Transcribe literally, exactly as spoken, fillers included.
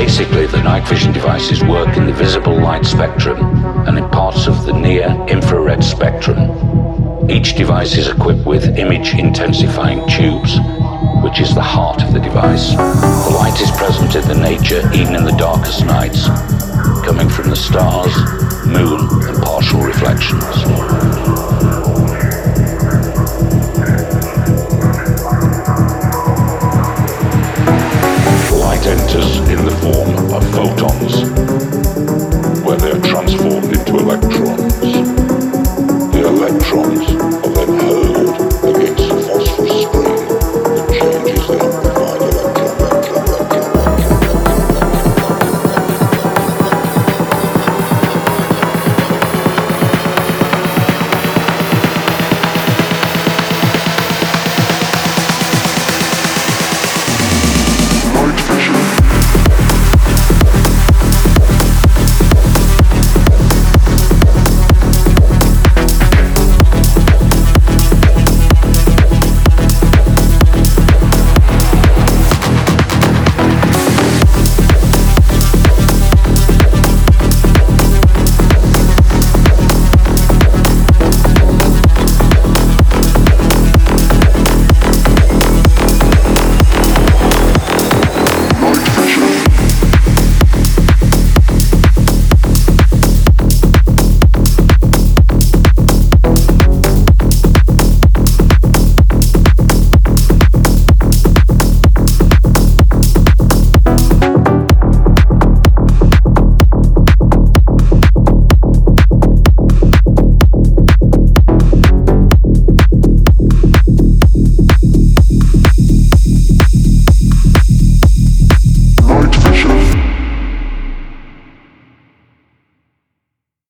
Basically, the night vision devices work in the visible light spectrum and in parts of the near-infrared spectrum. Each device is equipped with image-intensifying tubes, which is the heart of the device. The light is present in the nature even in the darkest nights, coming from the stars, moon, and partial reflections.